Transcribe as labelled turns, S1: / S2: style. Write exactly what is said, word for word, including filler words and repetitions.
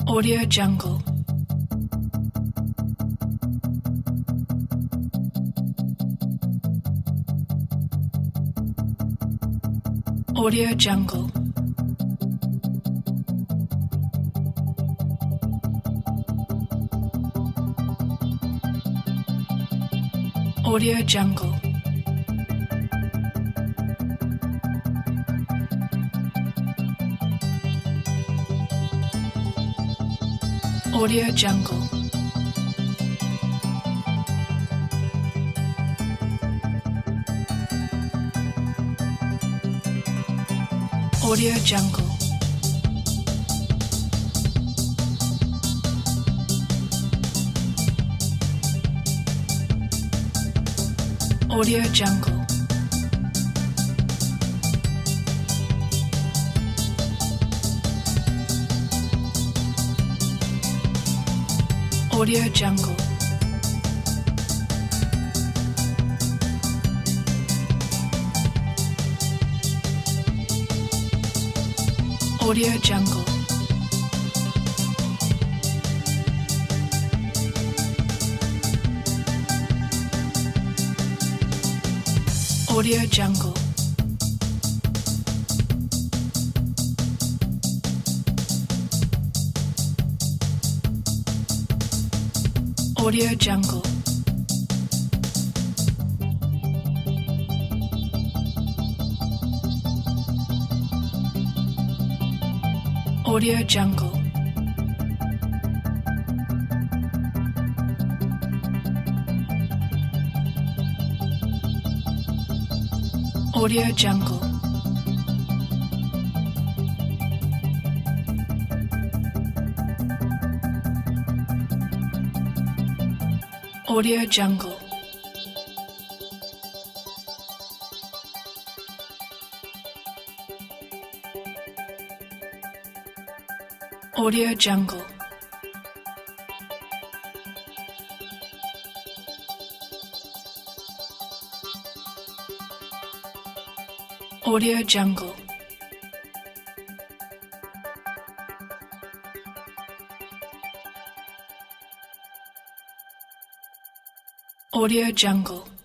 S1: Audio Jungle. Audio Jungle. Audio Jungle. Audio Jungle. Audio Jungle. Audio Jungle. Audio Jungle. Audio Jungle. Audio Jungle. Audio Jungle. Audio Jungle. Audio Jungle. Audio Jungle. Audio Jungle. Audio Jungle. Audio Jungle.